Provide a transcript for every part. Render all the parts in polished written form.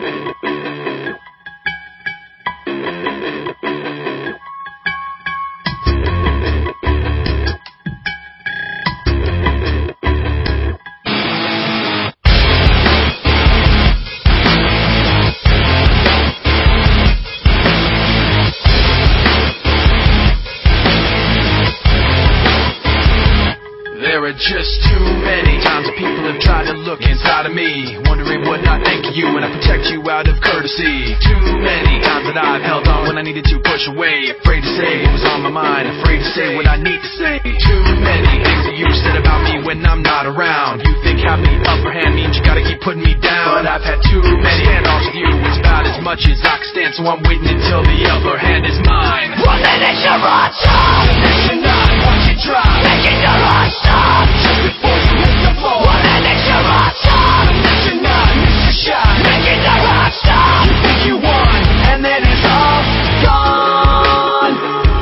There are just too many times that people have tried to look inside of me, wondering what I think of you when I protect you out of courtesy. Too many times that I've held on when I needed to push away, afraid to say what was on my mind, afraid to say what I need to say. Too many things that you said about me when I'm not around. You think having the upper hand means you gotta keep putting me down, but I've had too many standoffs with you. It's about as much as I can stand, so I'm waiting until the upper hand is mine. One minute you're on top, next you're not, watch it drop, making your heart stop. just before you hit the floor. One minute you're on top, Next you're not, miss your shot, making your heart stop. you think you won, and then it's all gone.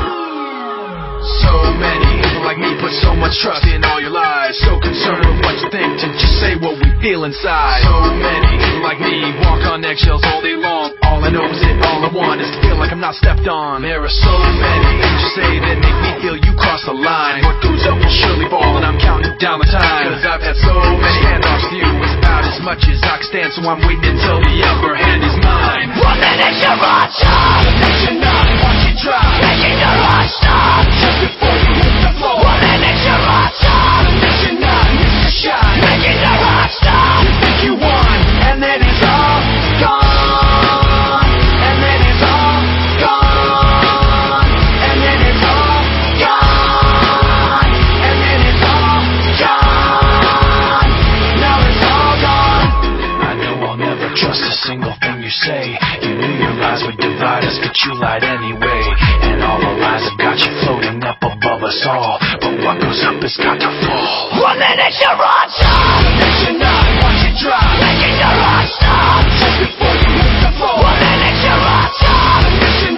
So many people like me put so much trust in all your lies, so concerned with what you think to just say what we feel inside. So many people like me walk on eggshells all day long. All I know is that all I want is to feel like I'm not stepped on. There are so many things you say that make me feel you cross the line. What goes up will surely fall, and I'm counting down the time, cause I've had so many handoffs with you. It's about as much as I can stand, so I'm waiting until the upper hand is mine. One minute you're on top, Next you're not, watch it drop, making your heart stop. just before you hit the floor. One minute you're on top, Next you're not, miss your shot, making your heart stop. you think you won, and then it's all gone. And then it's all gone. And then it's all gone. And then it's all gone. Now it's all gone. I know I'll never trust a single thing you say. You knew your lies would divide us, but you lied anyway. And all the lies have got you floating up above us all, but what goes up has got to fall. One minute you're on top, Next you're not, watch it drop, making your heart stop. just before you hit the floor. One minute you're on top, Next you're